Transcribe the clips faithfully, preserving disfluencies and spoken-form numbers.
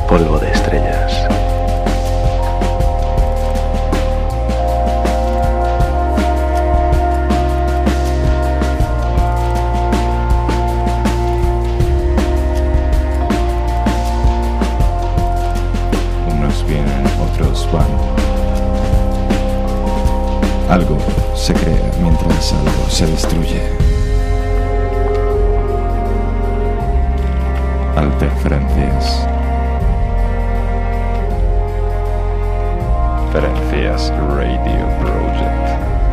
polvo de estrellas. Unos vienen, otros van. Algo se crea mientras algo se destruye. Interferencias. Ferencias Radio Project.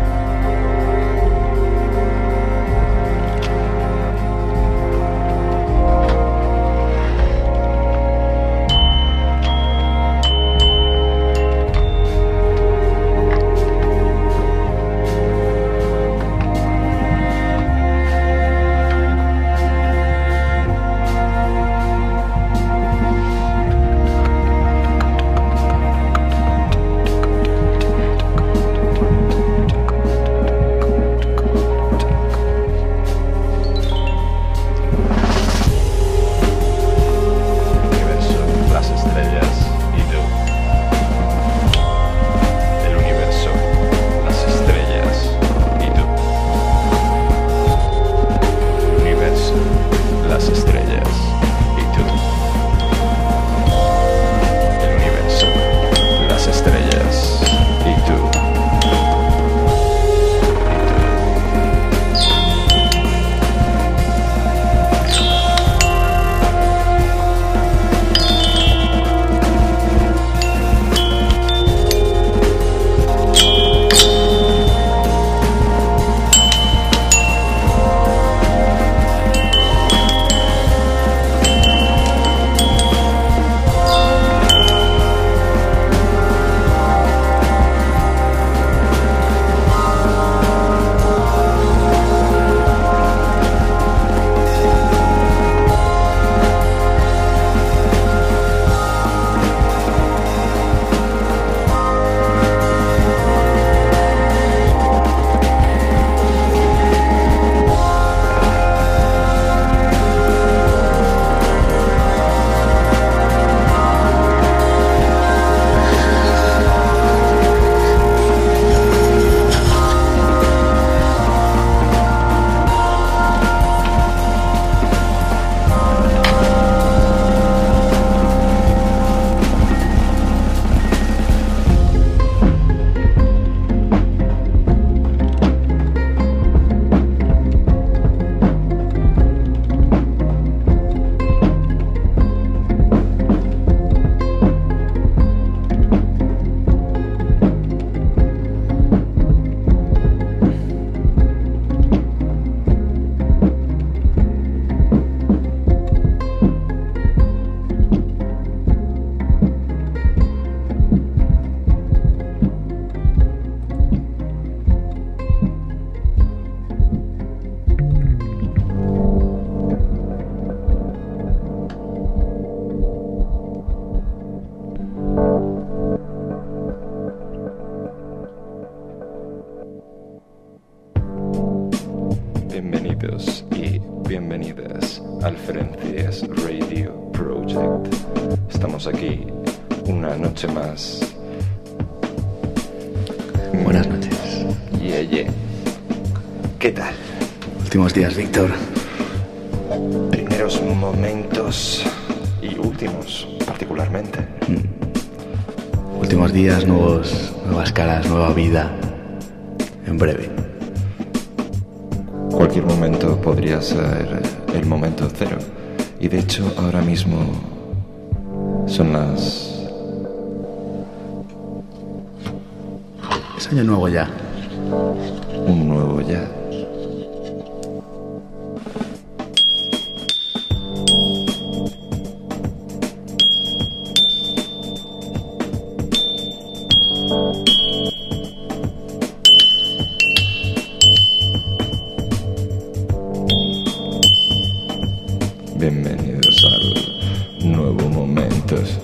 Bienvenidos y bienvenidas al Ferencias Radio Project. Estamos aquí una noche más. Buenas noches. Yeah, yeah. ¿Qué tal? Últimos días, Víctor. Primeros momentos y últimos, particularmente. Mm. Últimos días, nuevos, nuevas caras, nueva vida. En breve. Cualquier momento podría ser el momento cero. Y de hecho, ahora mismo son las... Es año nuevo ya. Un nuevo ya. Bienvenidos al nuevo momentos.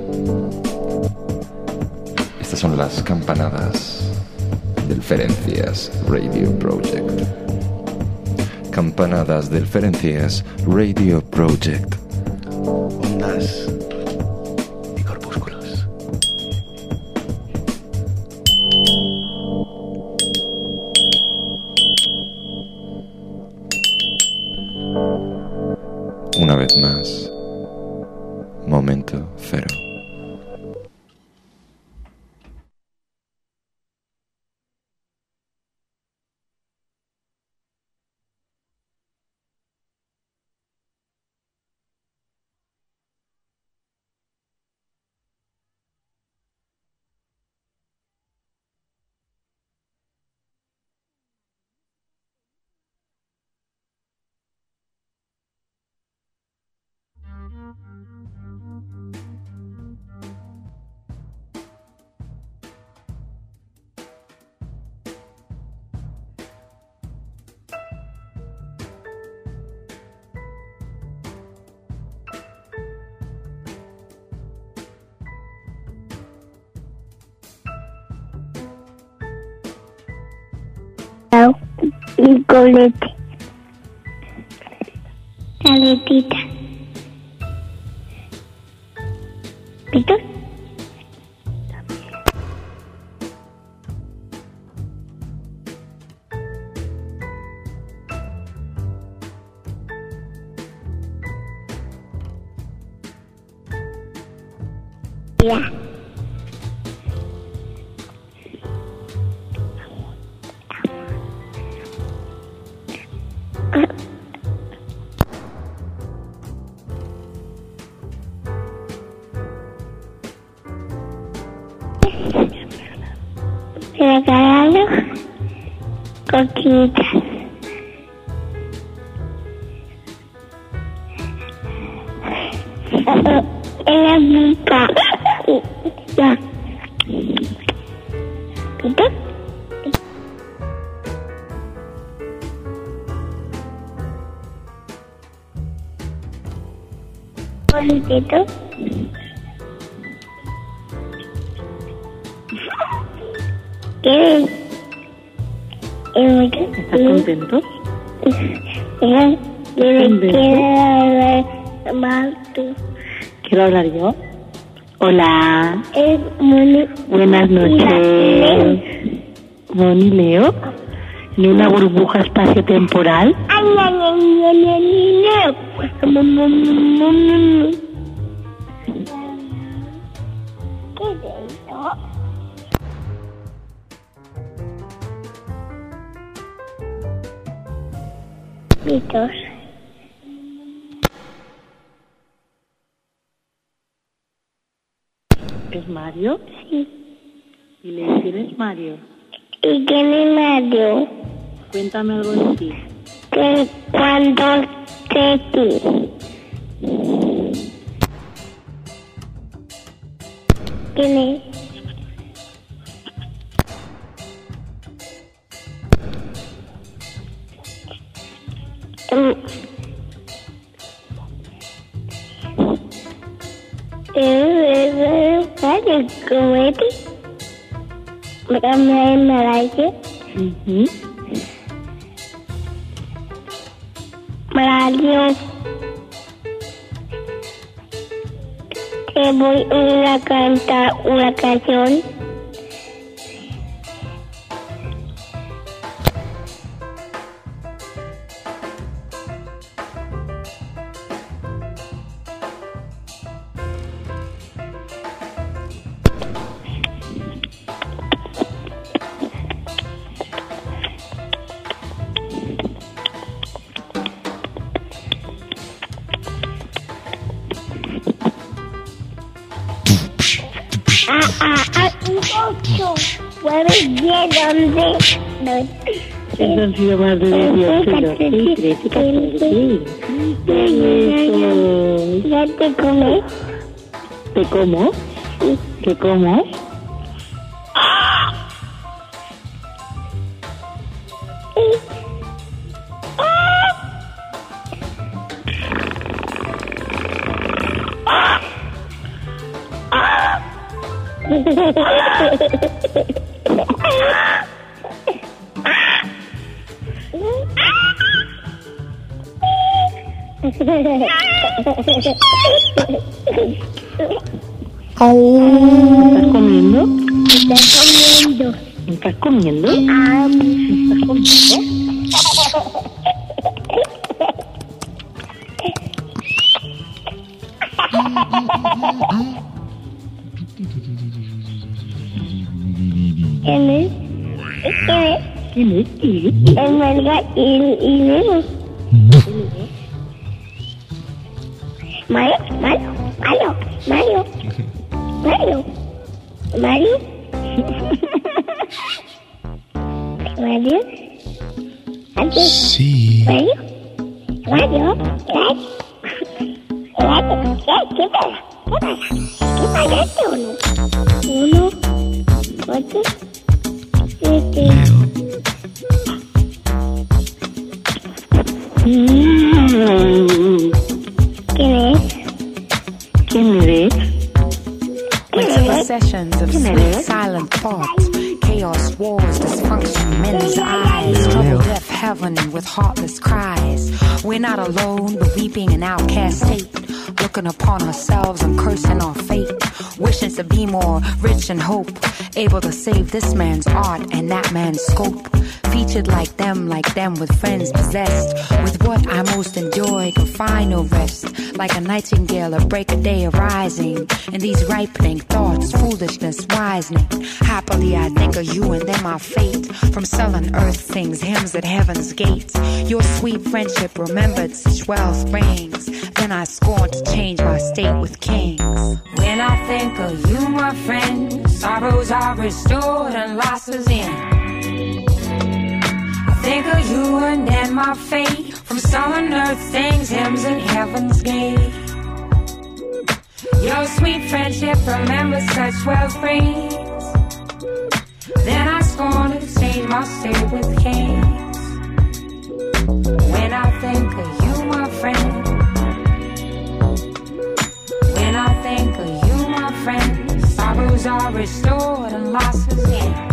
Estas son las campanadas del Ferencias Radio Project. Campanadas del Ferencias Radio Project. Ondas vez más, Momento Cero. Y colete. Caletita. ¿Pito? Ya. Regalo coquitas. En la pipa. Ya. ¿Pito? Bonito. ¿Qué? ¿Estás contento? Mira, yo quiero hablar tú. ¿Quiero hablar yo? Hola. Es Moni. Buenas noches. Moni Leo. En una burbuja espacio-temporal. Ay, ay, ay, ay, ay, ay. ¿Qué es eso? Pitos. ¿Es Mario? Sí. ¿Y le quién es Mario? ¿Y quién es Mario? Cuéntame algo de ti. Que cuando te ti. ¿Quién es? Um, eh, ¿Vale? ¿Comete? ¿Me Maraya? Uh-huh. Mario. Te voy a cantar una canción. Ah, ah, ah, un ocho. Nueve, diez, once, doce. Eso han sido más de dieciocho, doce, trece, catorce. Eso. ¿Ya te comes? ¿Te como? Sí. ¿Te como? ¿Estás comiendo? ¿Estás comiendo? ¿Estás comiendo? Ah, ¿Estás comiendo? ¿Quién es? ¿Quién es? ¿Quién es? El Mario y, y Nemo. Mario, Mario, Mario, Mario, Mario, Mario, Mario, aquí, Sí. Mario, Mario, Mario, Mario, ¿qué pasa? ¿Qué pasa? ¿Qué pasa? Uno, uno, ocho, siete. Mm. ¿Quién es? ¿Quién eres? Into the sessions of sweet silent thoughts, chaos, wars, dysfunction, men's eyes, trouble, death, heaven with heartless cries. We're not alone, but weeping in outcast state, looking upon ourselves and cursing our fate, wishing to be more rich in hope, able to save this man's art and that man's scope. Featured like them, like them with friends possessed with what I most enjoy, can find no rest. Like a nightingale, a break a day arising in these ripening thoughts, foolishness wisening. Happily I think of you and then my fate, from selling earth things, hymns at heaven's gates. Your sweet friendship remembered such wealth brings, then I scorn to change my state with kings. When I think of you, my friend, sorrows are restored and losses end. Think of you and then my fate, from selling earth things, hymns at heaven's gate. Your sweet friendship remembers such wealth brings, then I scorn to change my state with kings. When I think of you, my friend, when I think of you, my friend, sorrows are restored and losses end.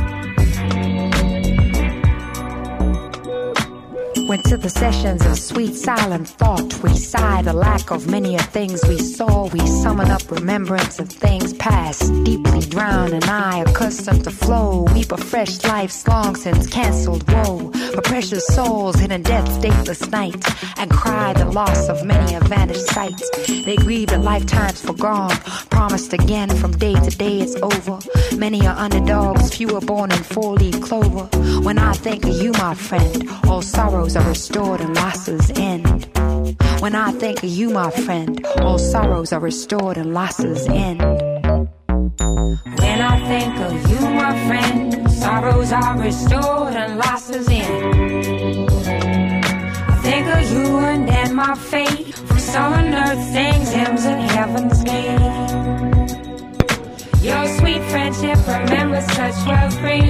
Went to the sessions of sweet silent thought. We sigh the lack of many a things we saw. We summon up remembrance of things past, deeply drowned and I accustomed to flow. Weep a fresh life's long since cancelled woe, for precious souls hidden death's dateless night, and cry the loss of many a vanished sight. They grieve at lifetimes forgone, promised again from day to day it's over. Many are underdogs, few are born in four-leaf clover. When I think of you, my friend, all sorrows are restored and losses end. When I think of you, my friend, all sorrows are restored and losses end. When I think of you, my friend, sorrows are restored and losses end. I think of you and then my fate, from selling earth things, hymns at heaven's gate. Your sweet friendship remembers such wealth brings,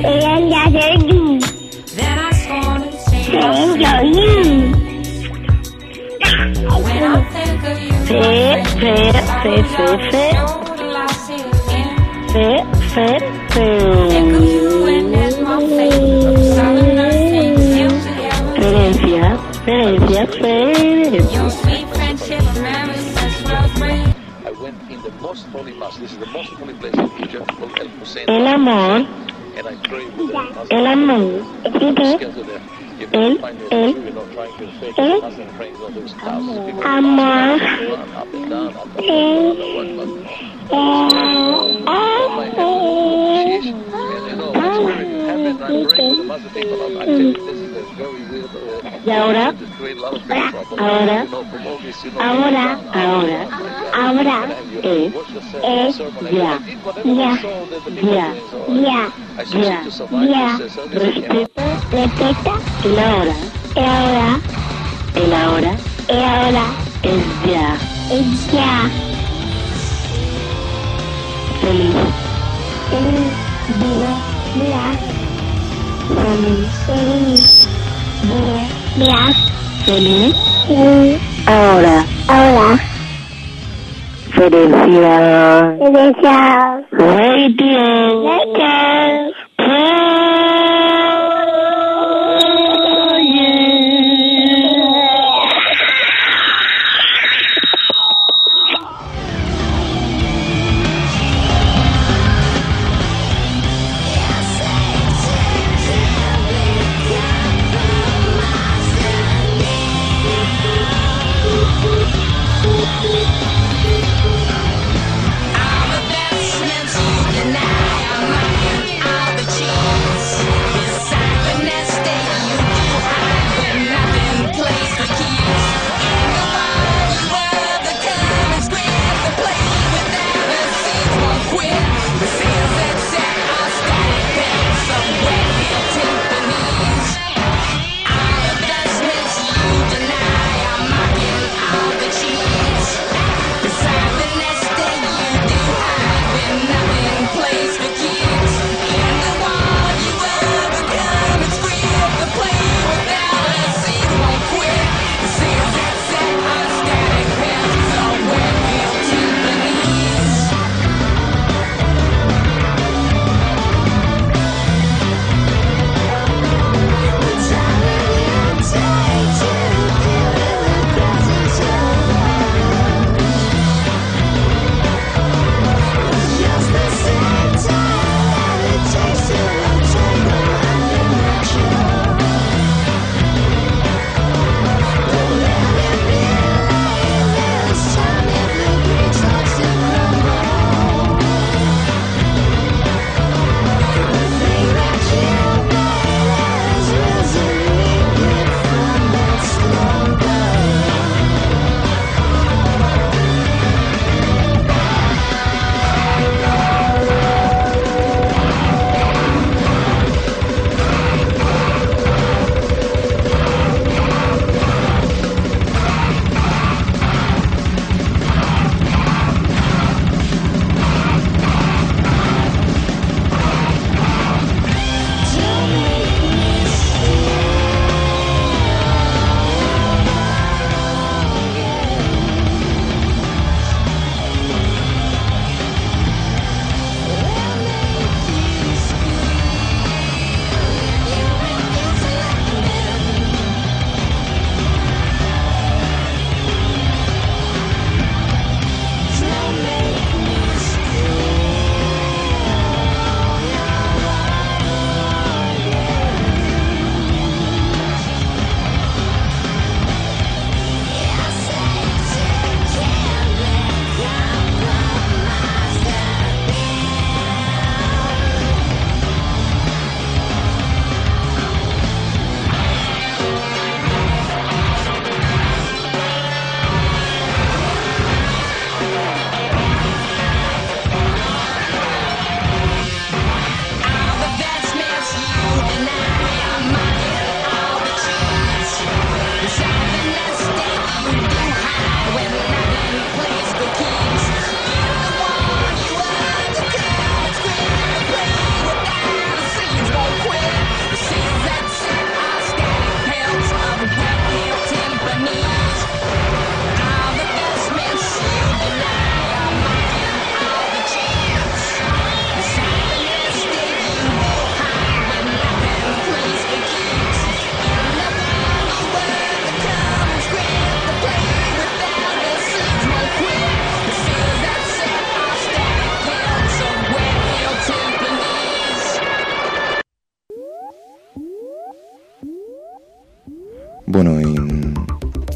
then I scorn to change my state. When I think of you, Fe, fe, fe, fe, fe. Fe, fe, fe. Ferencia, Ferencia, Your Ferencia. sweet friendship remembers such wealth brings. I went in the most holy mass. This is the most holy place in Egypt, called El Hussein. El amor, And I prayed with the el amor. together there. You El, can find your el, you know, trying to fake el, it, husband praying all those thousands of people. amor. Run up and down, up and down, up and down. Oh my heaven. Sheesh. And you know, I spirit in heaven, I'm praying with the mass of people. I'm telling you, this is a very weird. Uh, Y ahora, to create a lot of things from ahora, you know, from all this, you know, ahora, ahora, ahora es, es ya, Ya, ya, ya, I succeed to survive ya. this uh, service. respeta Respeta el ahora, y ahora, el ahora y ahora, es ya, es ya. feliz, Feliz, viva, viva, feliz, feliz, viva, viva, feliz, feliz. ahora, Ahora, felicidad, felicidad. radio, Later.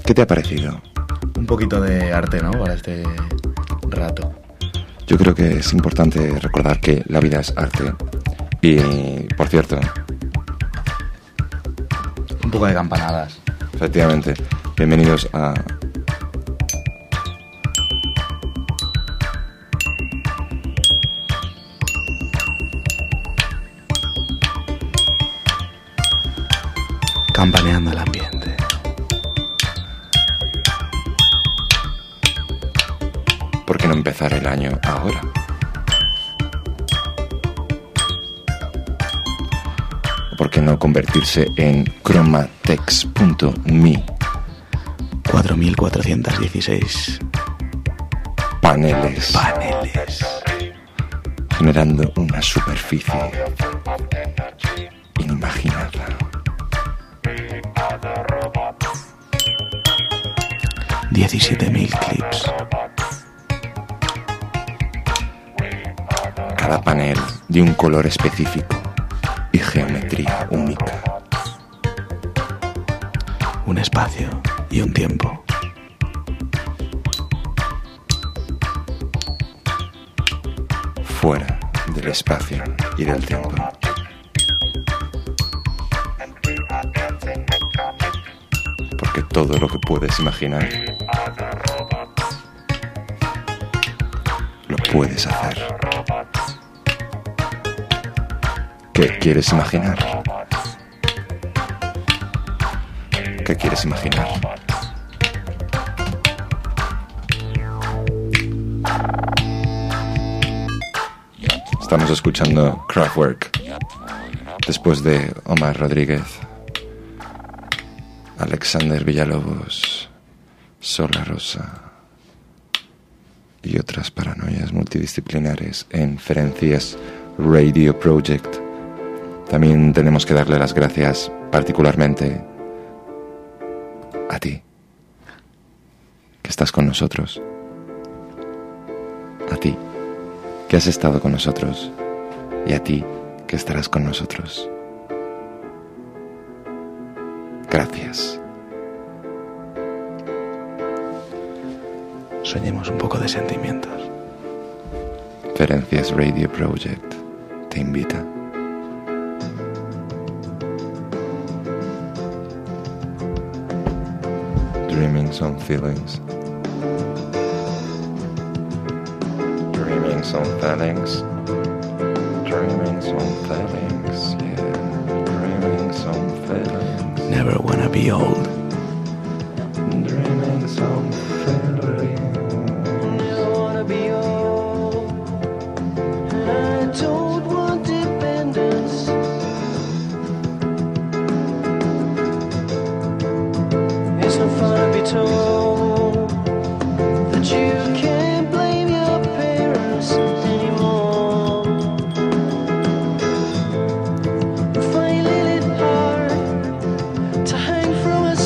¿Qué te ha parecido? Un poquito de arte, ¿no? Para este rato. Yo creo que es importante recordar que la vida es arte. Y, por cierto... Un poco de campanadas. Efectivamente. Bienvenidos a... Campaneando el ambiente. ¿Por qué no empezar el año ahora? ¿Por qué no convertirse en chromatex punto me? cuatro mil cuatrocientos dieciséis Paneles. paneles. Generando una superficie inimaginada. diecisiete mil clips. Cada panel de un color específico y geometría única. Un espacio y un tiempo. Fuera del espacio y del tiempo. Porque todo lo que puedes imaginar lo puedes hacer. ¿Qué quieres imaginar? ¿Qué quieres imaginar? Estamos escuchando Kraftwerk después de Omar Rodríguez, Alexander Villalobos, Sola Rosa y otras paranoias multidisciplinares en Ferencias Radio Project. También tenemos que darle las gracias particularmente a ti, que estás con nosotros. A ti, que has estado con nosotros. Y a ti, que estarás con nosotros. Gracias. Soñemos un poco de sentimientos. Ferencias Radio Project te invita. Dreaming some feelings. Dreaming some feelings. Dreaming some feelings. Yeah. Dreaming some feelings. Never wanna be old. Dreaming some feelings. Never wanna be old. I don't want dependence. It's no fun to be told that you can't blame your parents anymore. Finding it hard to hang from a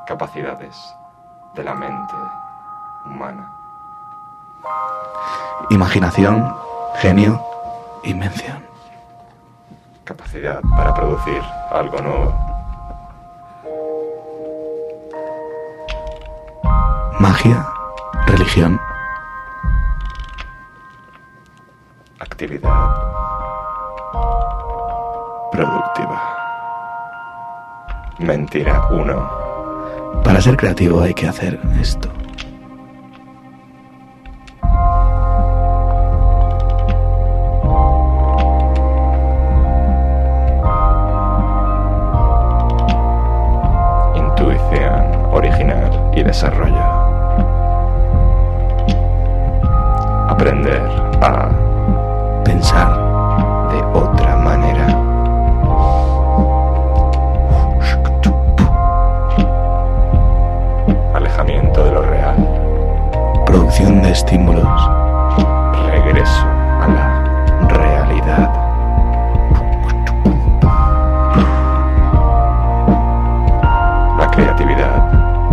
capacidades de la mente humana. Imaginación, genio, invención. Capacidad para producir algo nuevo. Magia, religión. Actividad productiva. Mentira uno. Para ser creativo hay que hacer esto. Intuición original y desarrollo. Aprender a Pensar de otra manera. Alejamiento de lo real. producción de estímulos. Regreso a la realidad. La creatividad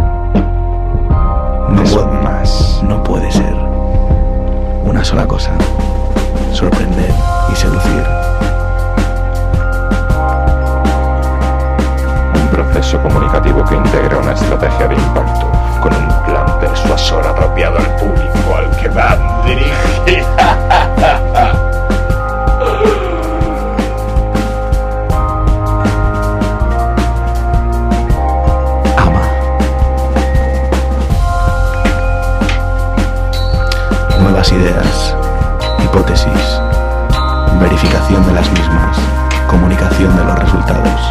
No es puede, más. no puede ser una sola cosa. Sorprender y seducir. Un proceso comunicativo que integra una estrategia de impacto con un plan persuasor apropiado al público al que va dirigida. Ama. Nuevas ideas, hipótesis, verificación de las mismas, comunicación de los resultados.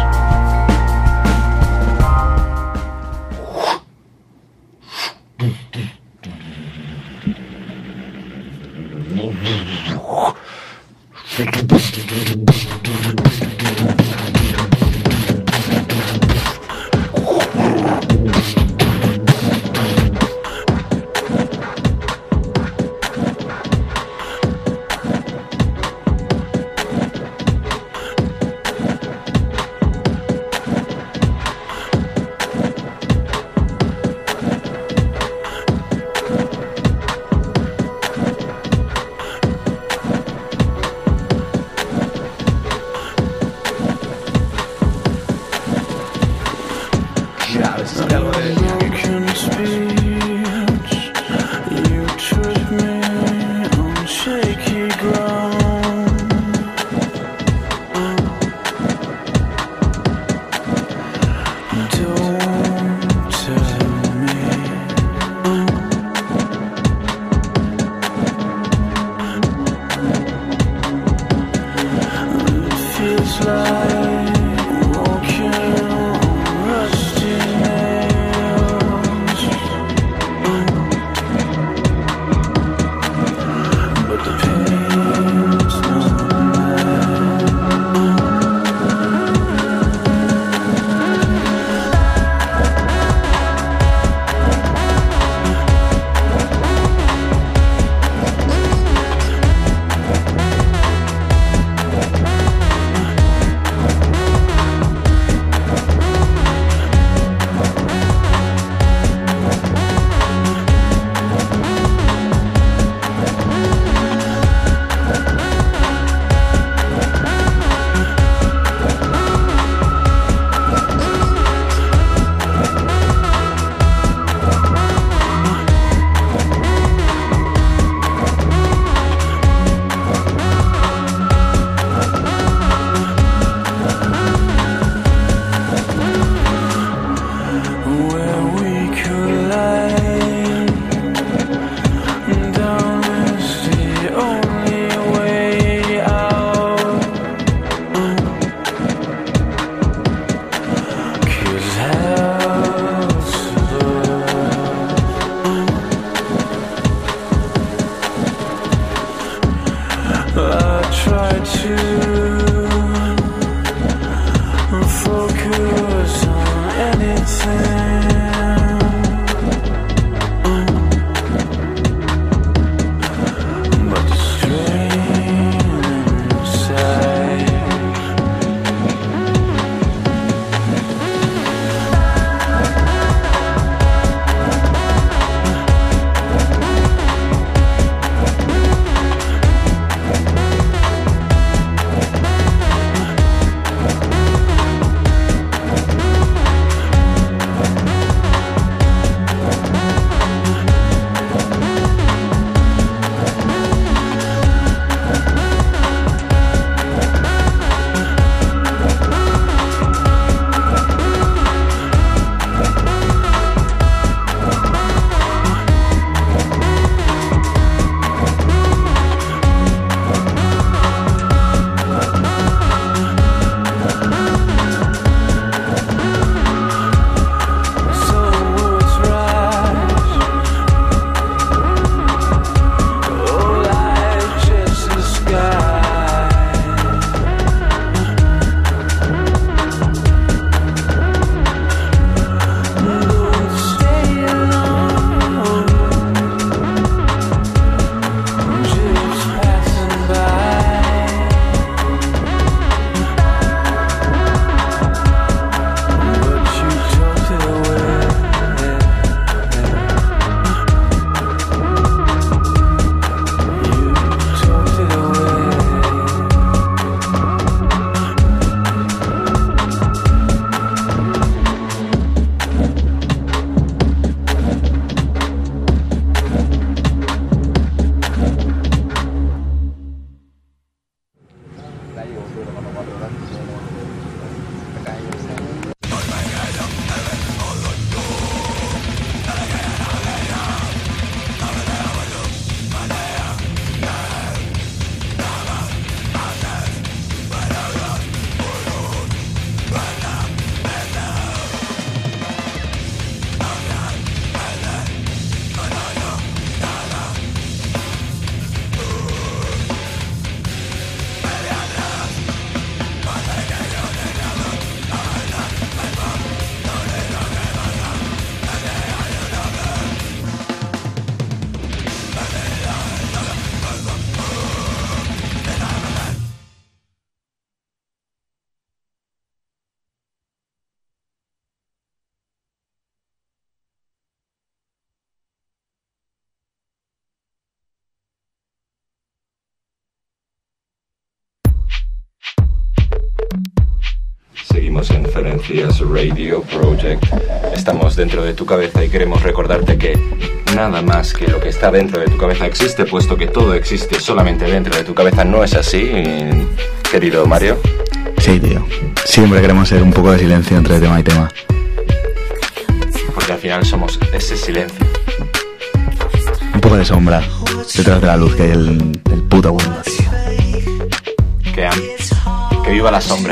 Florencia's Radio Project. Estamos dentro de tu cabeza y queremos recordarte que nada más que lo que está dentro de tu cabeza existe, puesto que todo existe solamente dentro de tu cabeza. ¿No es así, querido Mario? Sí, tío. Siempre queremos ser un poco de silencio entre tema y tema. Porque al final somos ese silencio. Un poco de sombra detrás de la luz que hay el, el puto mundo, tío. Que, que viva la sombra.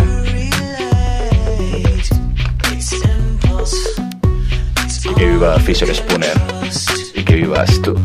Y que viva Fisher Spooner. Y que vivas tú.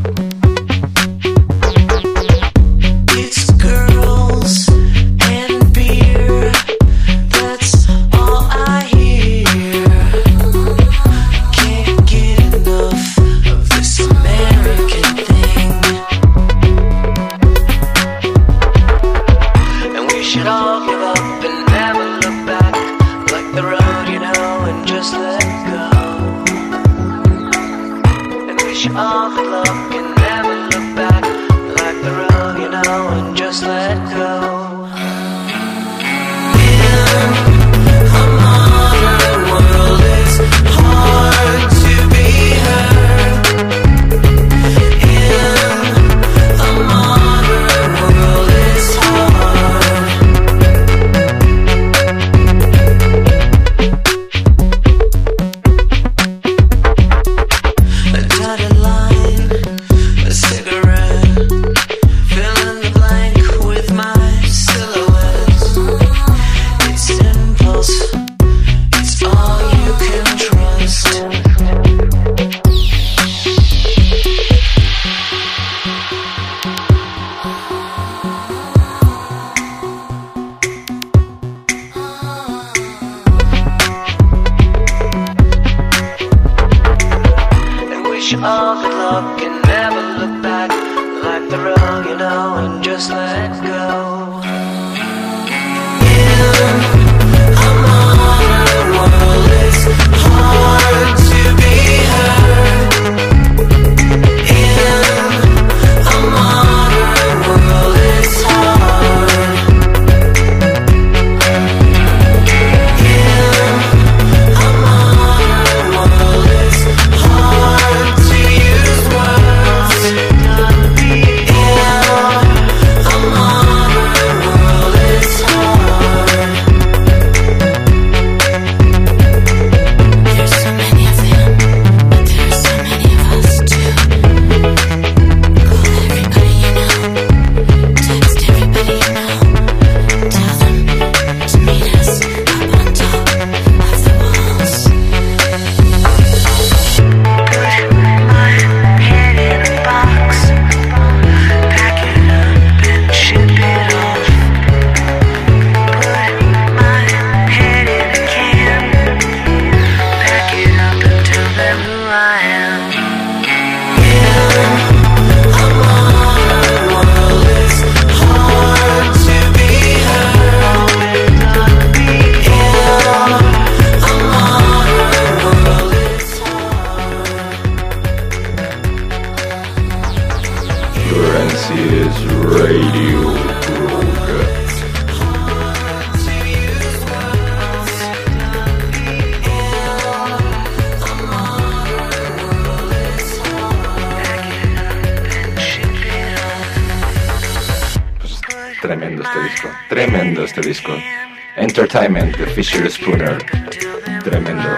Tremendo este disco, tremendo este disco. Entertainment de Fisher Spooner, tremendo.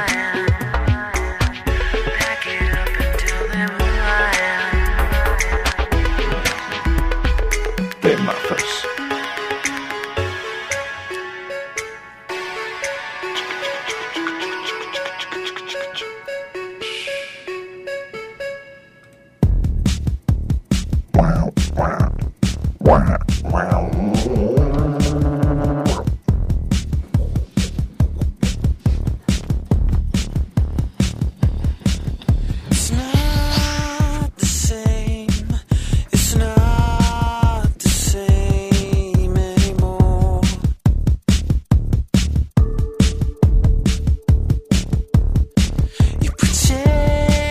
Temazos.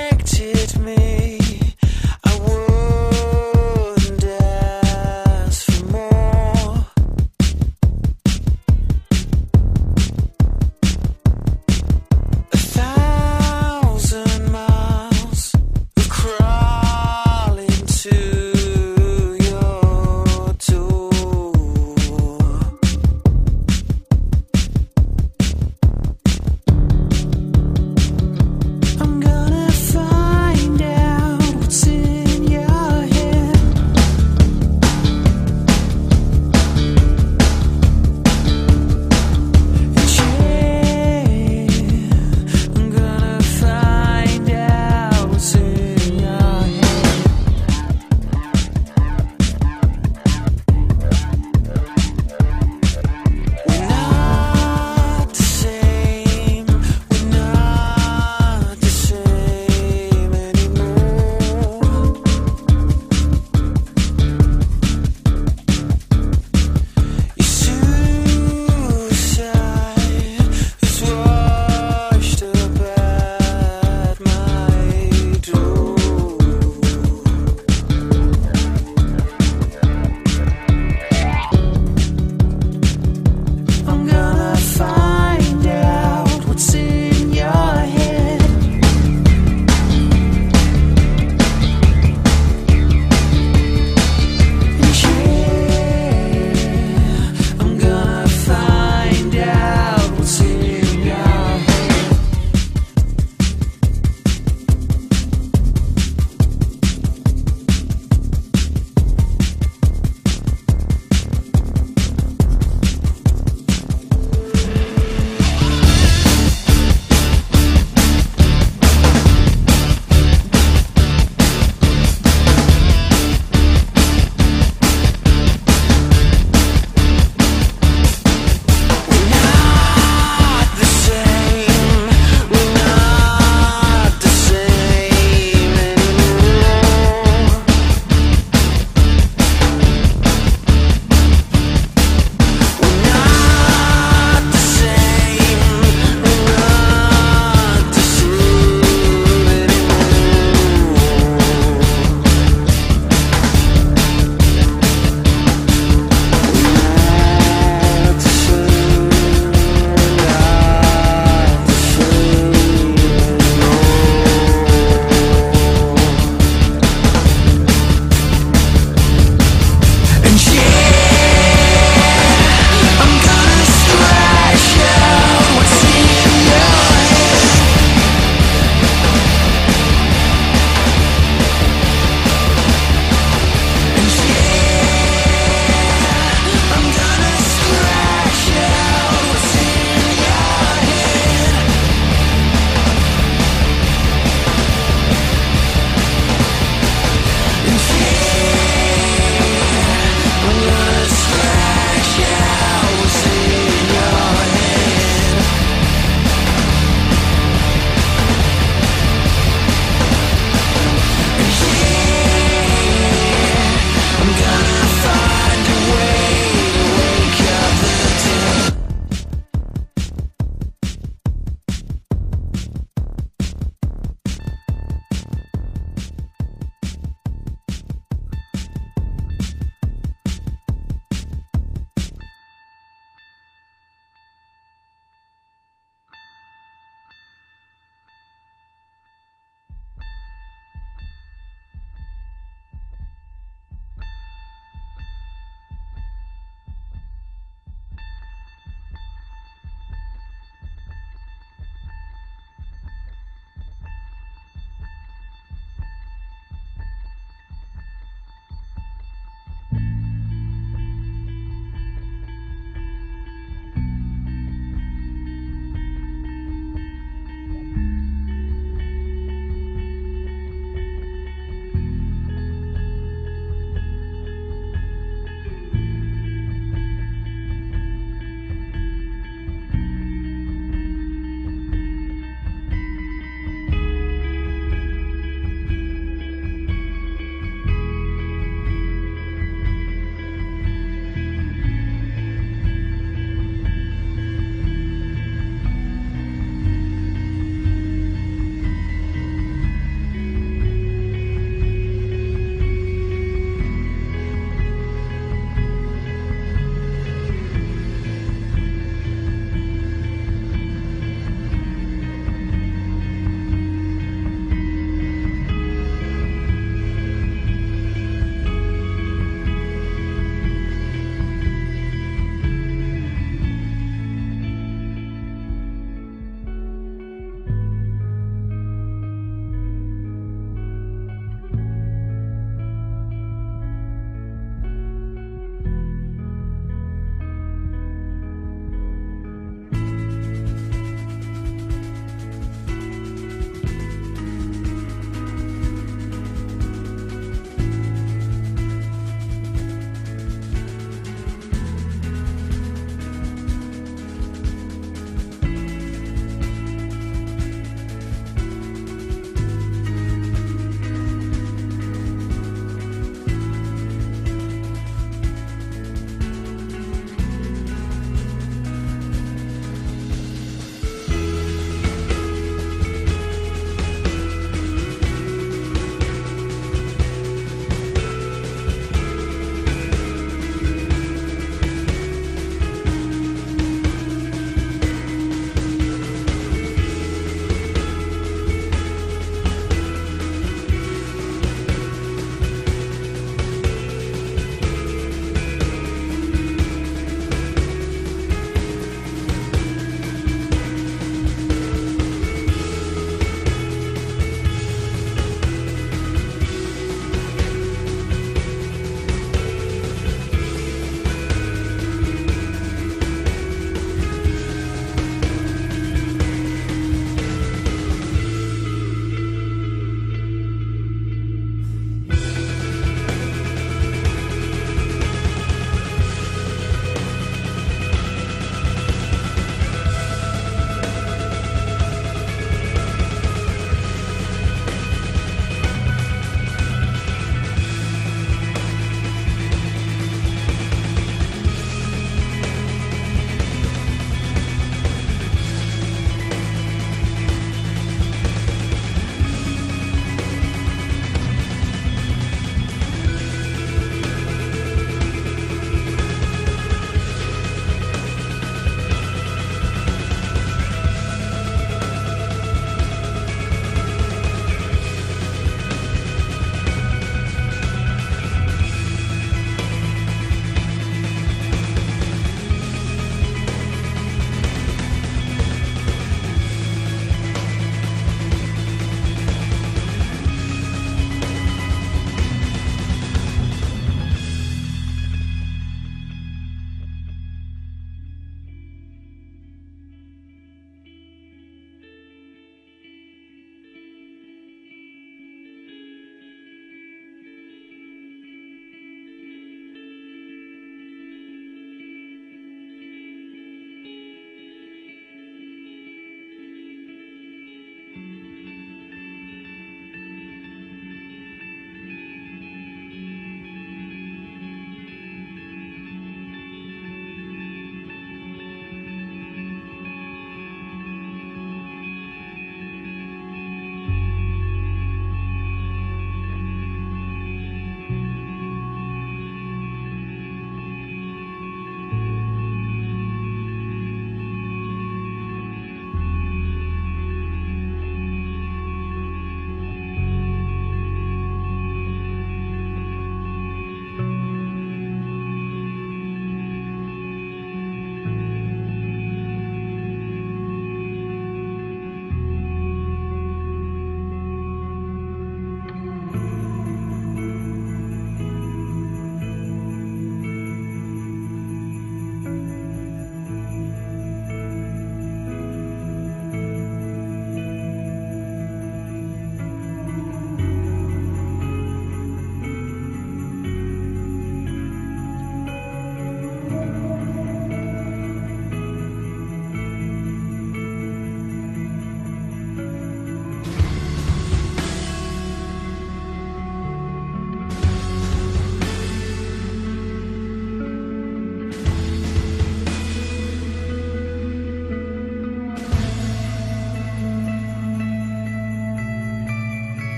Me, I wouldn't ask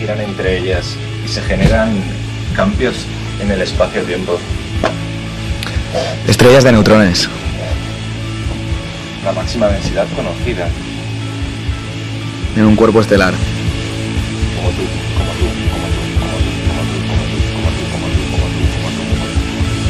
giran entre ellas y se generan cambios en el espacio-tiempo. Estrellas de neutrones. La máxima densidad conocida. En un cuerpo estelar. Como tú, como tú, como tú, como tú, como tú, como tú, como tú, como tú, como tú, como tú, como tú.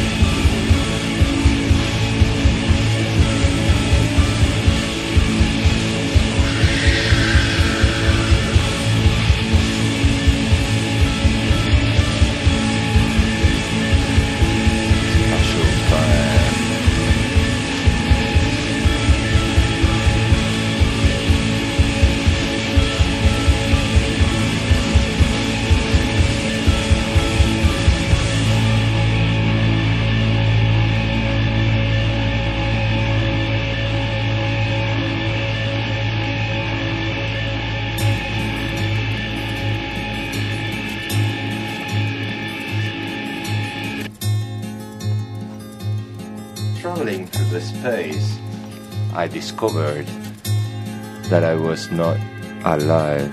Traveling through the space, I discovered that I was not alive.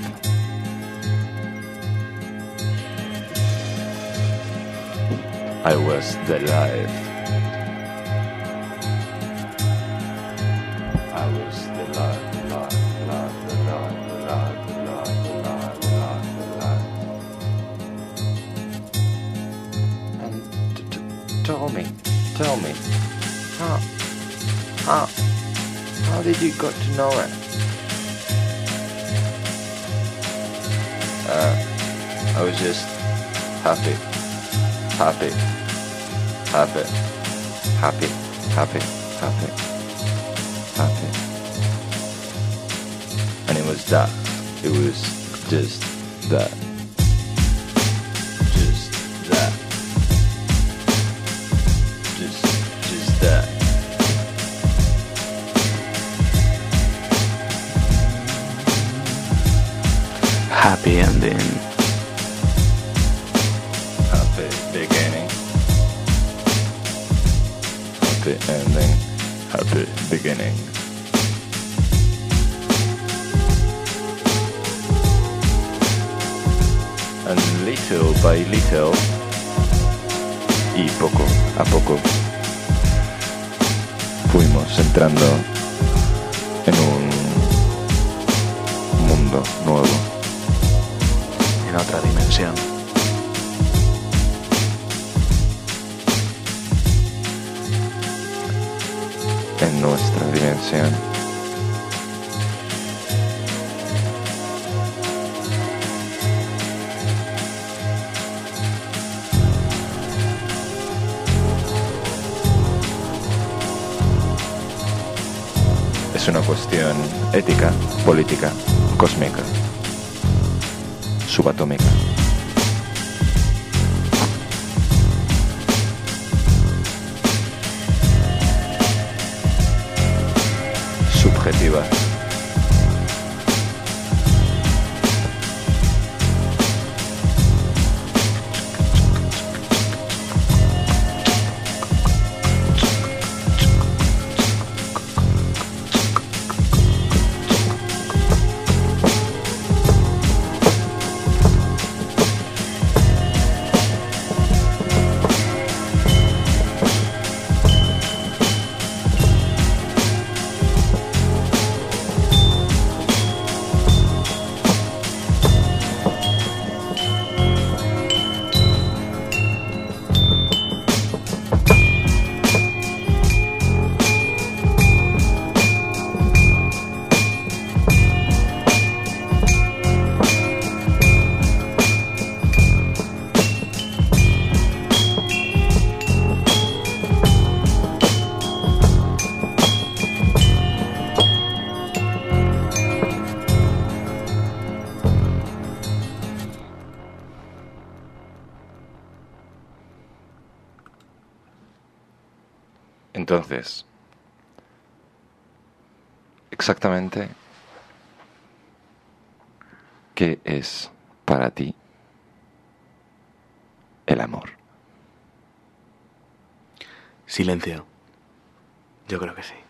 I was the life. I was the life, the life, the life, the life, the life, the life, the life, the life, the life. And t- t- tell me, tell me. How, how, how did you got to know it? Uh, I was just happy, happy, happy, happy, happy, happy, happy. And it was that, it was just that, just that, just, just that. Happy ending. Happy beginning. Happy ending. Happy beginning. And little by little, y poco a poco, fuimos entrando en un mundo nuevo. En otra dimensión. En nuestra dimensión. Es una cuestión ética, política, cósmica, subatómica. Subjetiva. Entonces, exactamente, ¿qué es para ti el amor? Silencio. Yo creo que sí.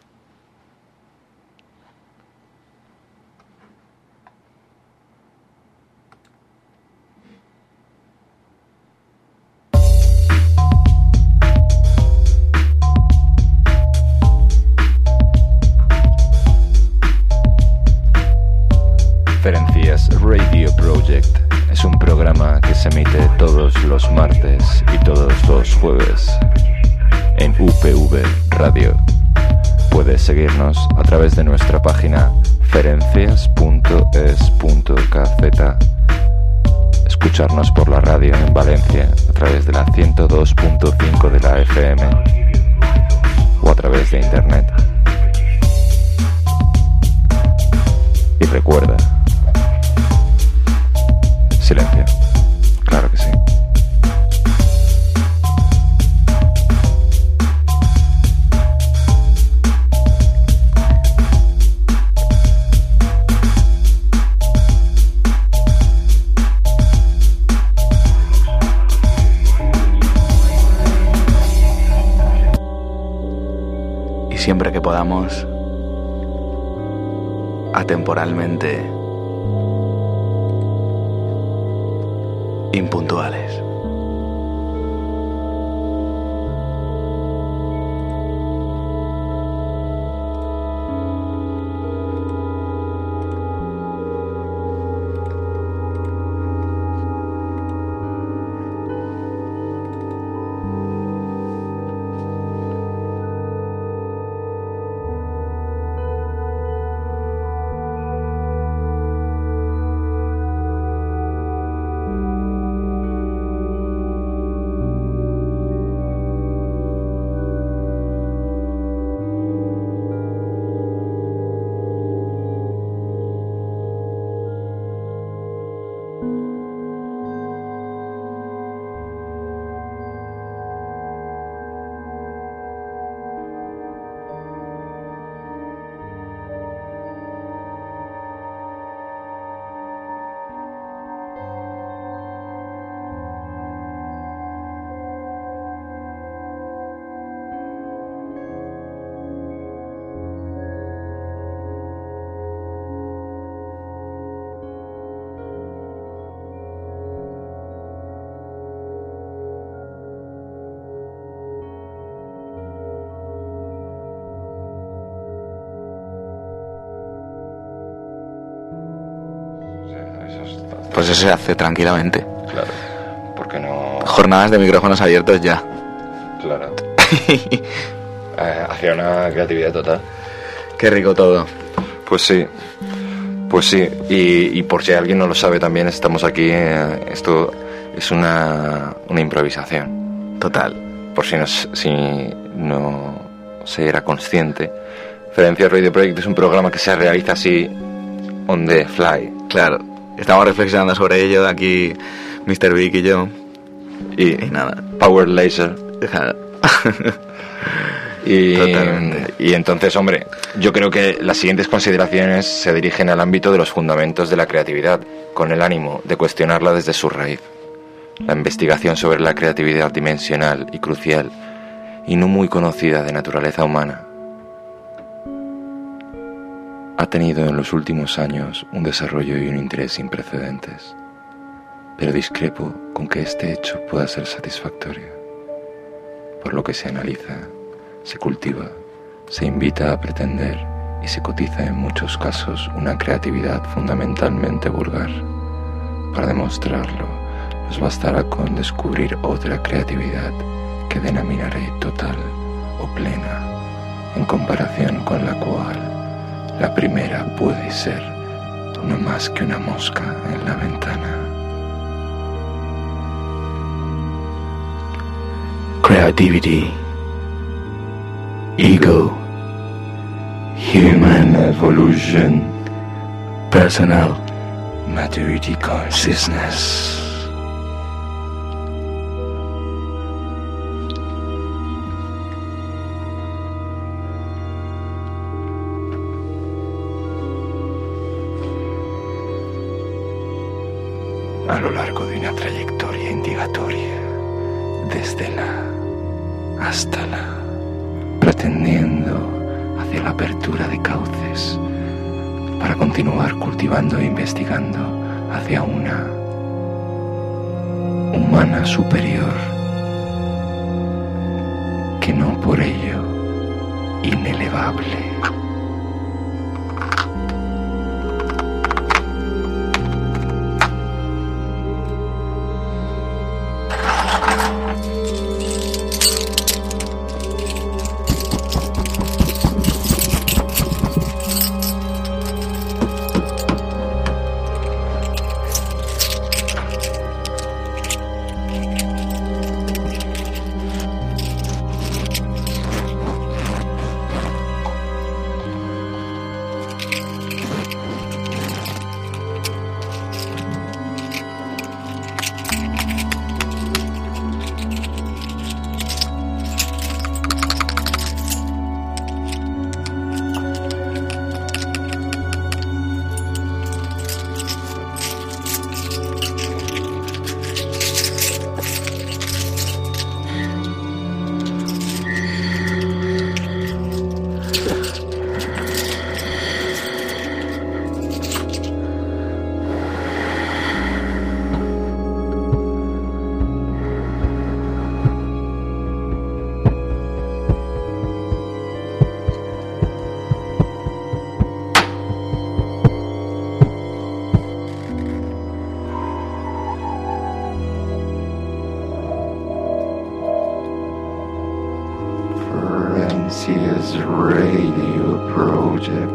se emite todos los martes y todos los jueves en U P V Radio. Puedes seguirnos a través de nuestra página ferencias punto es punto k z, escucharnos por la radio en Valencia a través de la ciento dos punto cinco de la F M o a través de internet. Y recuerda, silencio, claro que sí. Y siempre que podamos, atemporalmente impuntuales. Pues eso se hace tranquilamente. Claro, porque no... Jornadas de micrófonos abiertos ya. Claro. eh, hacia una creatividad total. Qué rico todo. Pues sí, pues sí. Y, y por si alguien no lo sabe también, estamos aquí. Eh, esto es una, una improvisación. Total. Por si no, si no se era consciente, Ferencias Radio Project es un programa que se realiza así, on the fly. Claro. Estamos reflexionando sobre ello aquí, mister Vic y yo. Y, y nada. Power Laser. y, y entonces, hombre, yo creo que las siguientes consideraciones se dirigen al ámbito de los fundamentos de la creatividad, con el ánimo de cuestionarla desde su raíz. La investigación sobre la creatividad dimensional y crucial, y no muy conocida de naturaleza humana, ha tenido en los últimos años un desarrollo y un interés sin precedentes, pero discrepo con que este hecho pueda ser satisfactorio, por lo que se analiza, se cultiva, se invita a pretender y se cotiza en muchos casos una creatividad fundamentalmente vulgar. Para demostrarlo, nos bastará con descubrir otra creatividad que denominaré total o plena, en comparación con la cual la primera puede ser no más que una mosca en la ventana. Creativity, ego, human evolution, personal maturity consciousness. A lo largo de una trayectoria indagatoria, desde la hasta la, pretendiendo hacia la apertura de cauces, para continuar cultivando e investigando hacia una humana superior, que no por ello inelevable. Serious Radio Project.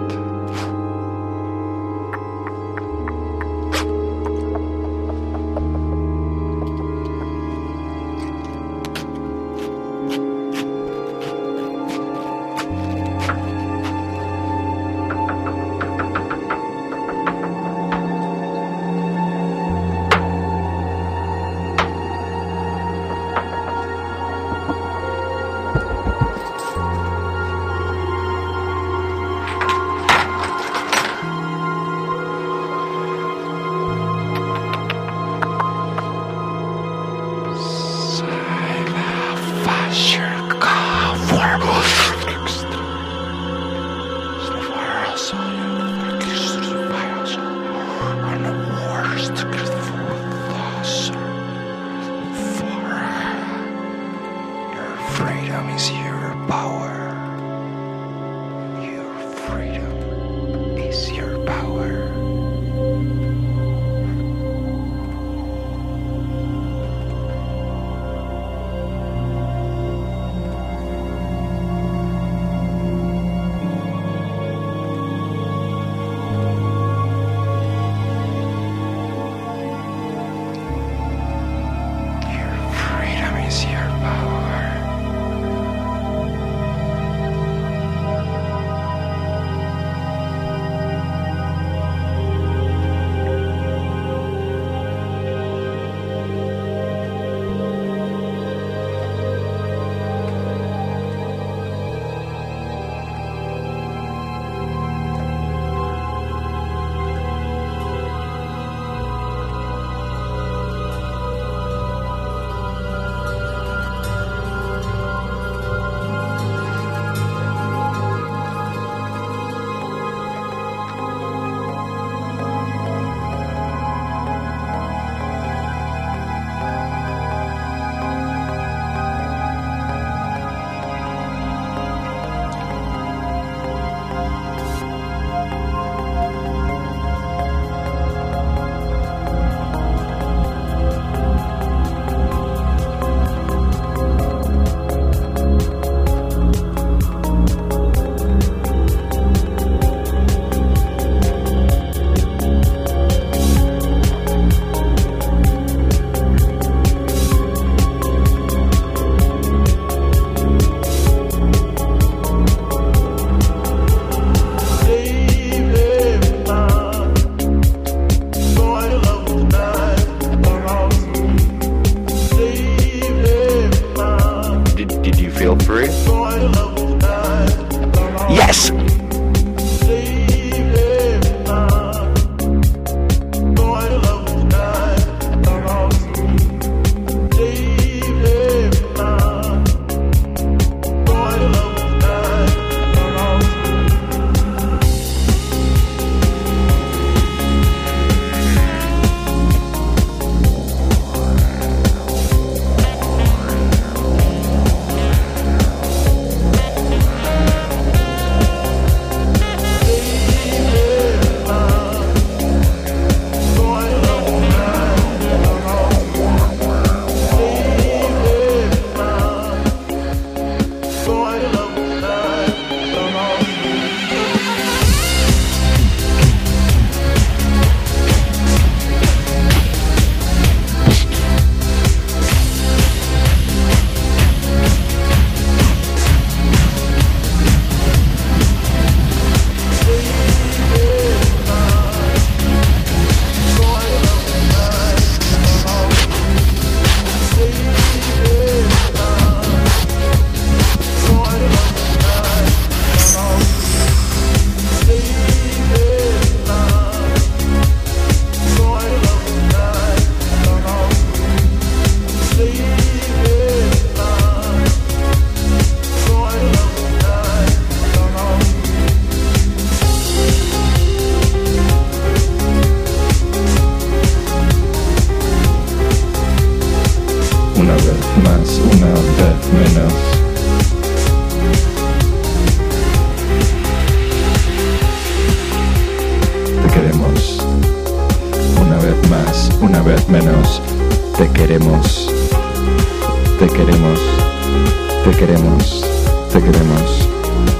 Te queremos, te queremos, te queremos, te queremos.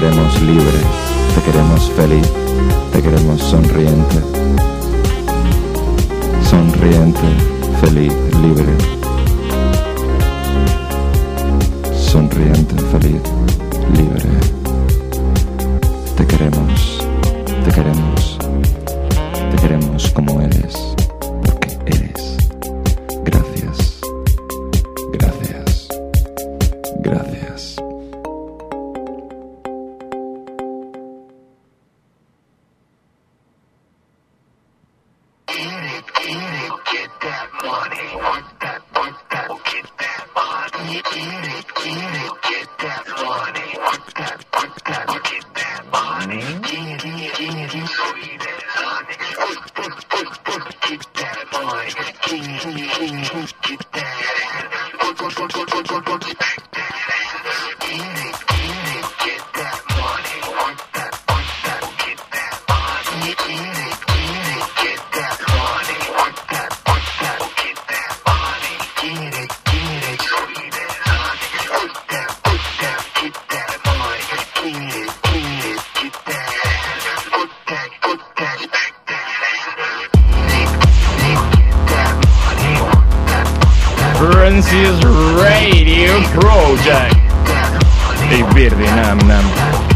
queremos libre, te queremos feliz, te queremos sonriente. Sonriente, feliz, libre. Sonriente, feliz, libre. Te queremos, te queremos, te queremos como eres, porque eres. Gracias, gracias, gracias. Francis Radio Project. Hey, Birdi, nam, nam.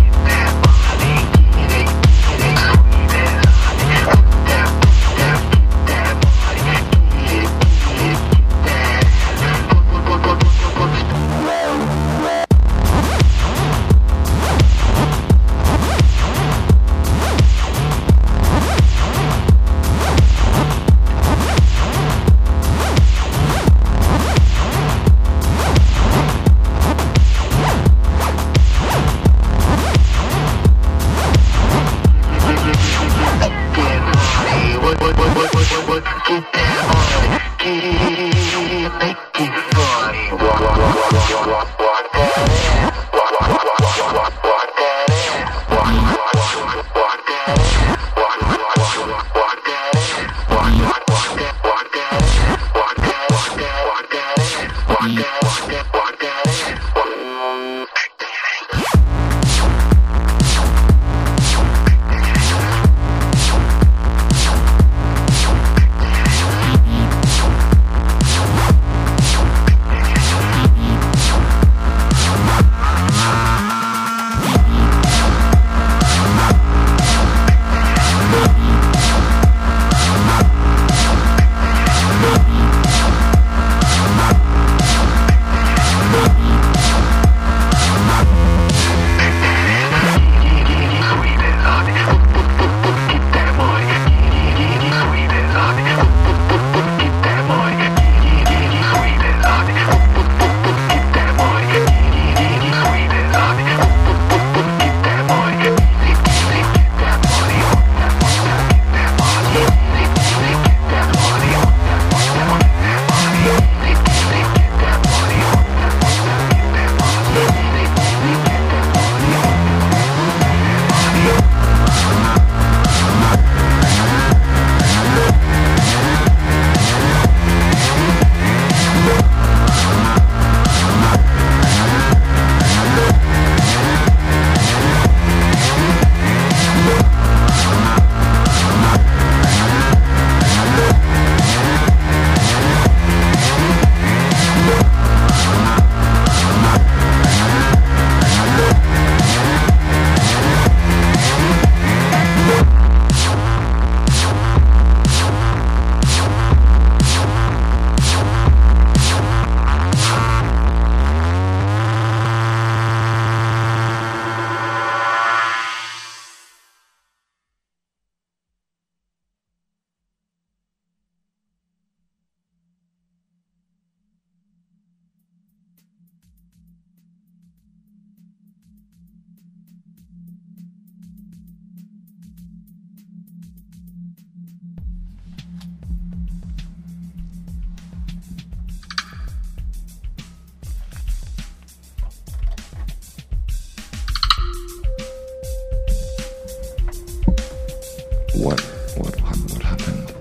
What, what, what happened?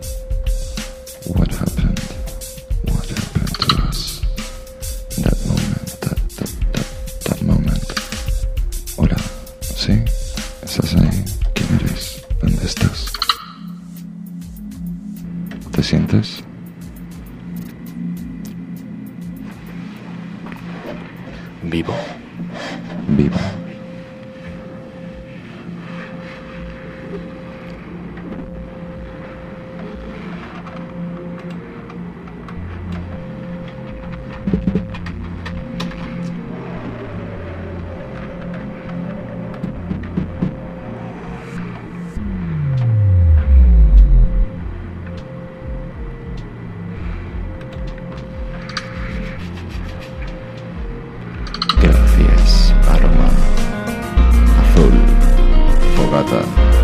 What happened? What happened to us? That moment, that, that, that, that moment. Hola, sientes? Vivo. Vivo. Gracias, aroma azul, fogata.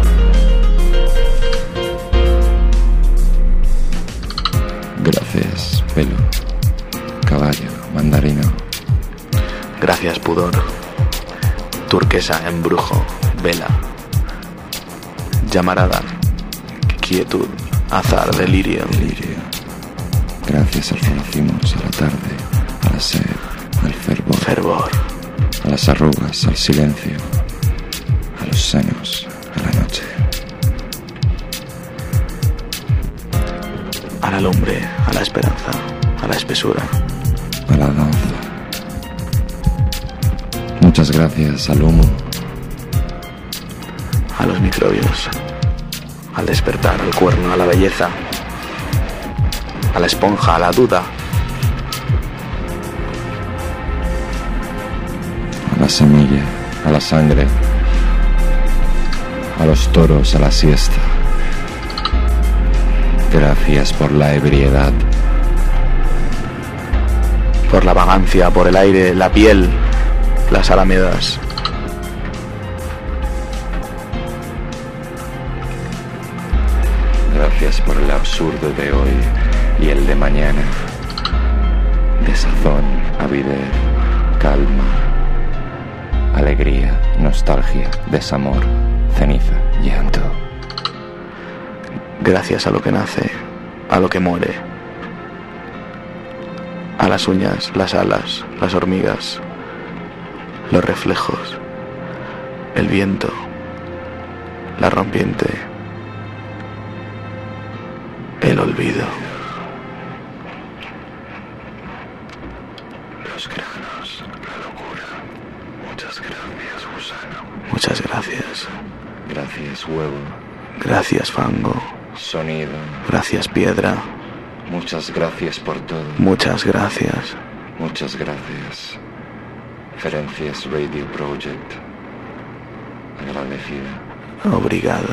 Gracias, pelo, caballo, mandarino. Gracias, pudor. Turquesa, embrujo, vela. Llamarada, quietud, azar, delirio. Delirio. Gracias a los racimos, a la tarde, a la sed, al fervor. Fervor. A las arrugas, al silencio, a los senos, a la noche. A la lumbre, a la esperanza, a la espesura. A la danza. Muchas gracias al humo. A los microbios. Al despertar, al cuerno, a la belleza. A la esponja, a la duda. A la semilla, a la sangre, a los toros, a la siesta. Gracias por la ebriedad. Por la vagancia, por el aire, la piel, las alamedas. Gracias por el absurdo de hoy y el de mañana. Desazón, avidez, calma, alegría, nostalgia, desamor, ceniza, llanto. Gracias a lo que nace, a lo que muere. A las uñas, las alas, las hormigas, los reflejos, el viento, la rompiente, el olvido. Los granos, la locura. Muchas gracias, gusano. Muchas gracias. Gracias, huevo. Gracias, fango. Sonido. Gracias, piedra. Muchas gracias por todo. Muchas gracias. Muchas gracias. Ferencias Radio Project. Agradecida. Obrigado.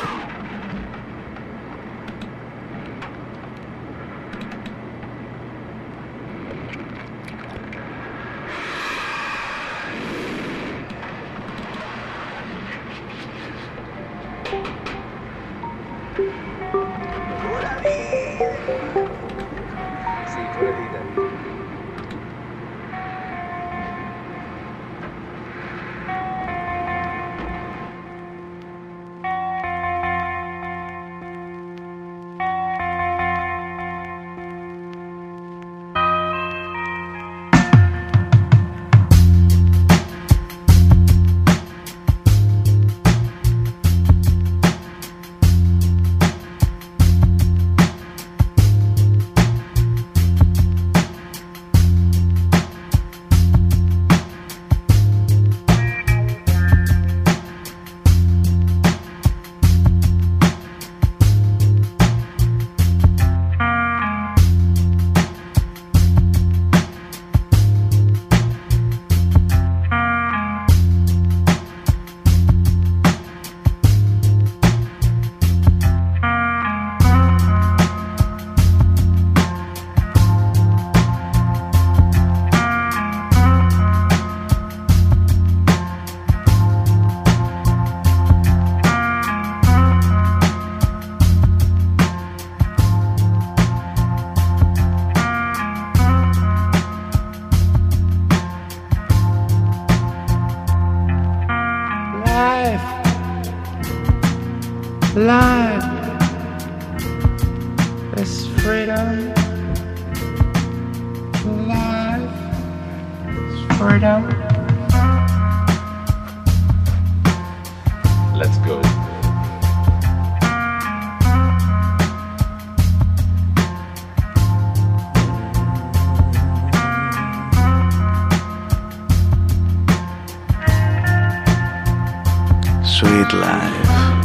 Life is freedom. Life is freedom. Let's go. Sweet life.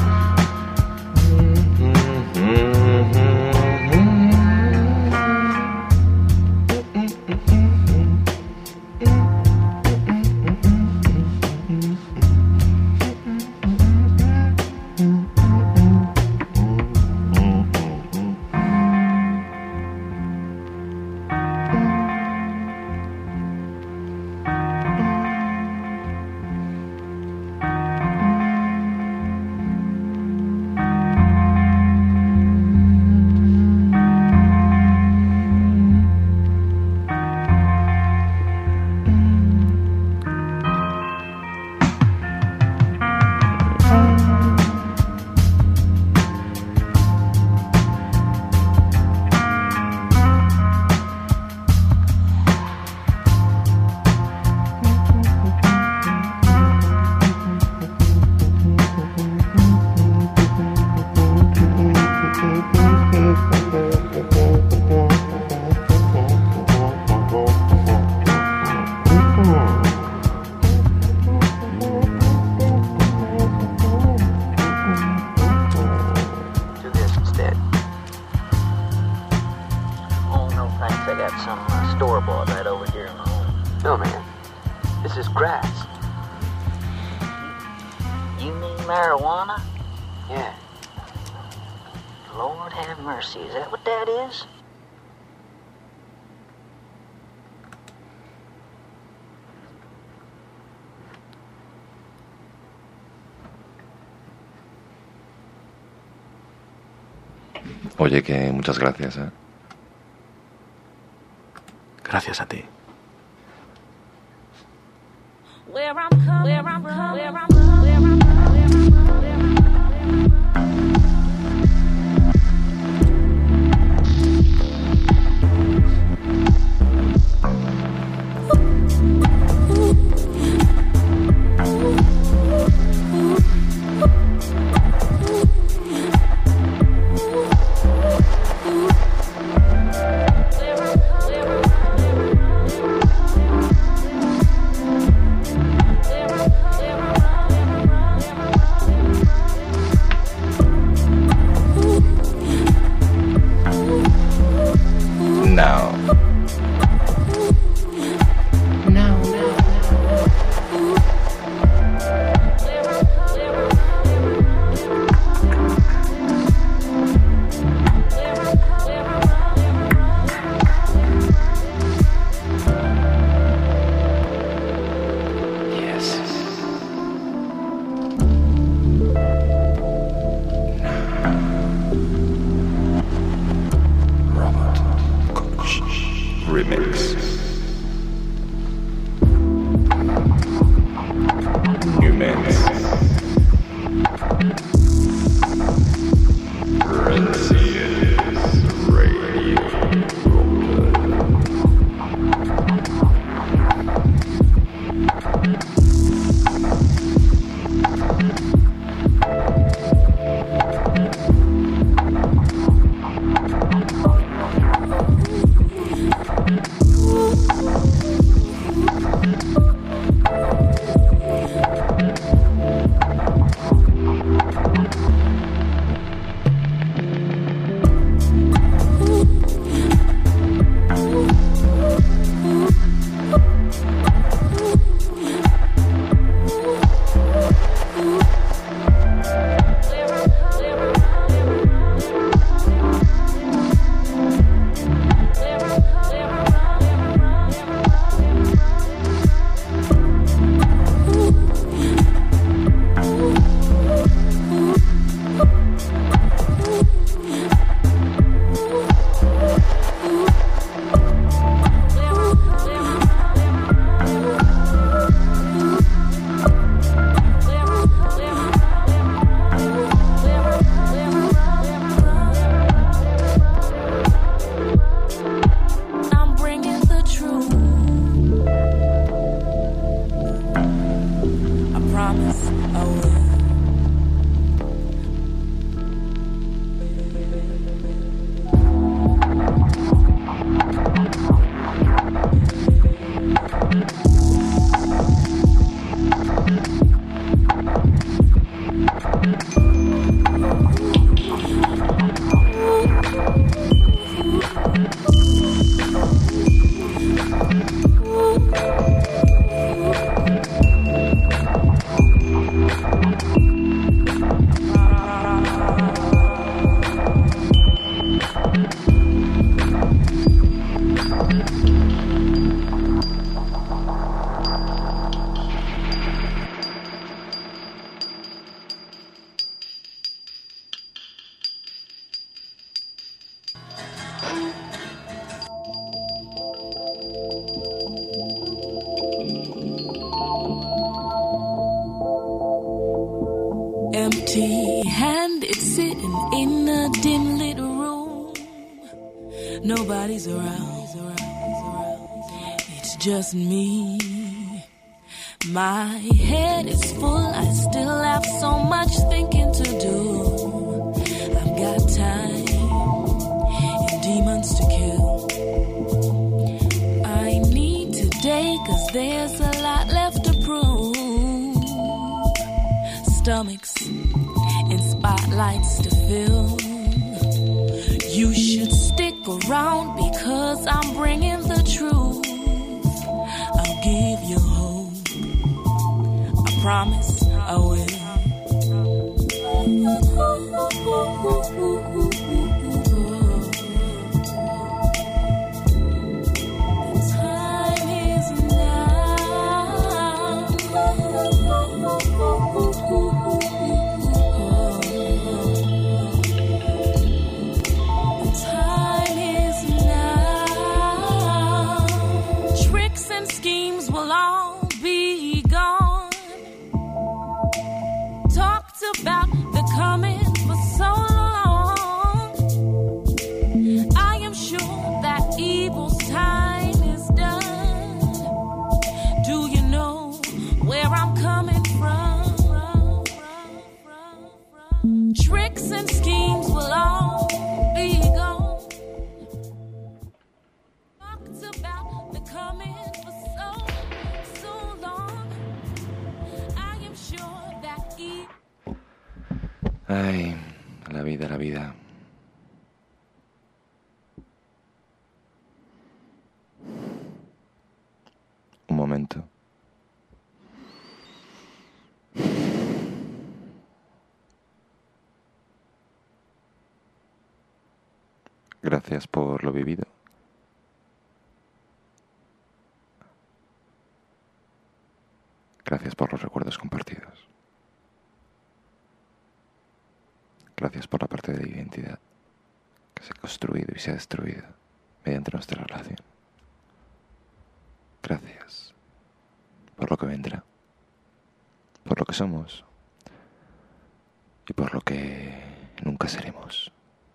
No, man. This is grass. You mean marijuana? Yeah. Lord have mercy. Is that what that is? Oye, que muchas gracias, ¿eh? Gracias a ti. Where I'm coming, where I'm coming, where I'm coming, where I'm Empty-handed, sitting in a dim lit room. Nobody's around. It's just me. My head is full. I still have so much thinking to do. I've got time and demons to kill. I need today, 'cause there's a lot left to prove. Stomachs and spotlights to fill. You should stick around, because I'm bringing the truth. I'll give you hope. I promise I will. The time is now. Time is now. Tricks and schemes will all be gone. Talked about becoming for so long. I am sure that evil's time is done. Do you know where I'm coming from? Tricks and schemes will all be gone. Talked about becoming for so, so long. I am sure that evil. Ay, la vida, la vida. Un momento. Gracias por lo vivido. Gracias por los recuerdos compartidos. Gracias por la parte de la identidad que se ha construido y se ha destruido mediante nuestra relación. Gracias por lo que vendrá, por lo que somos y por lo que nunca seremos.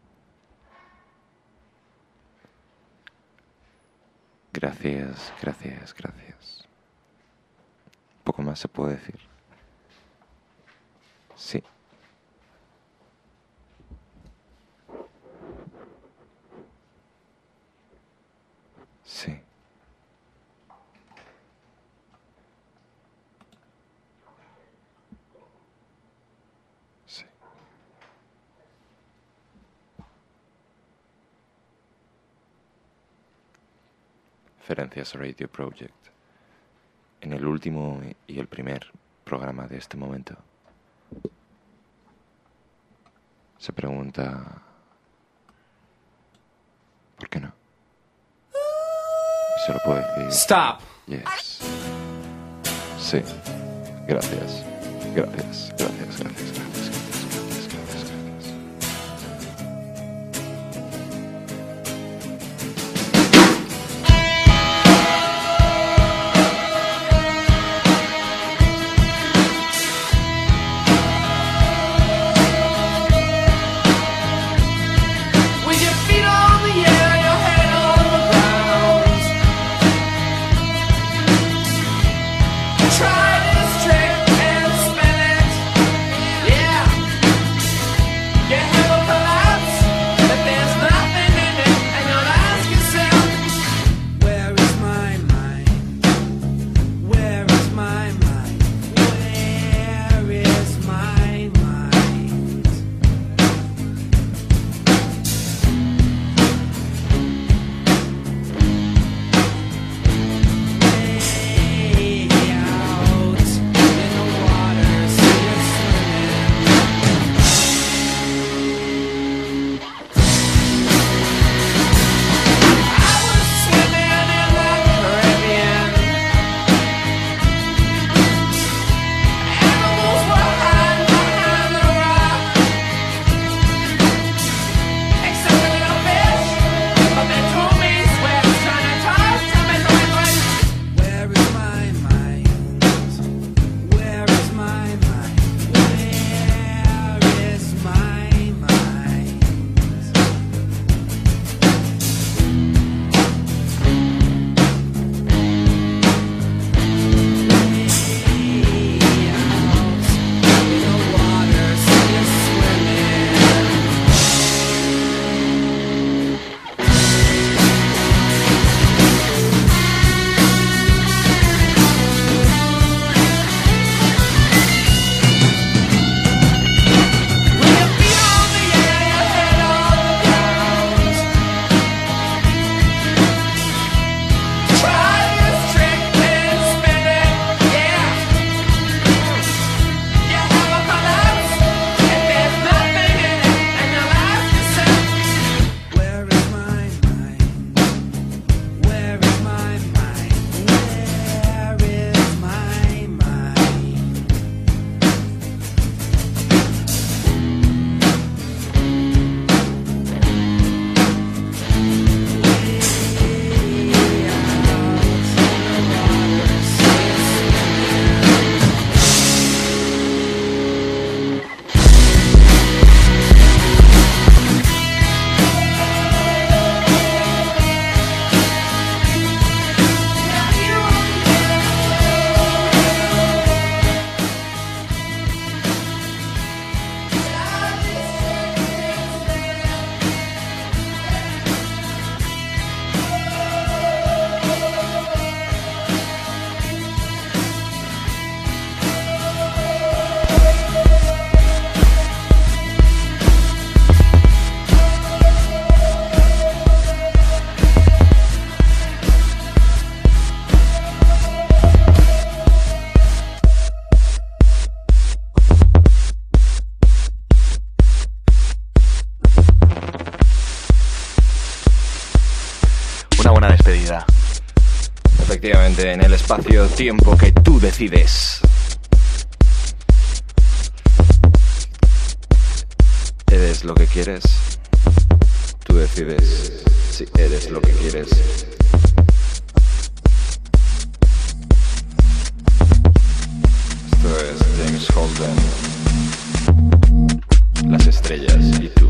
Gracias, gracias, gracias. Poco más se puede decir. Sí. Sí. Sí. Ferencias Radio Project. En el último y el primer programa de este momento se pregunta ¿por qué no? Y se lo puedo decir. Stop. Yes. Sí. Gracias. Gracias. Gracias. Gracias. Gracias. Try this trick and spin it. Yeah. solamente en el espacio-tiempo que tú decides. ¿Eres lo que quieres? Tú decides si eres lo que quieres. Esto es James Holden, Las estrellas y tú.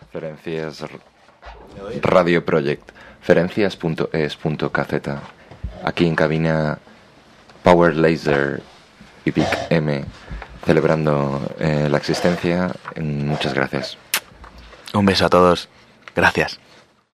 Ferencias Radio Project. Ferencias punto es punto k z. Aquí en cabina Power Laser y Big M celebrando eh, la existencia. Muchas gracias. Un beso a todos. Gracias.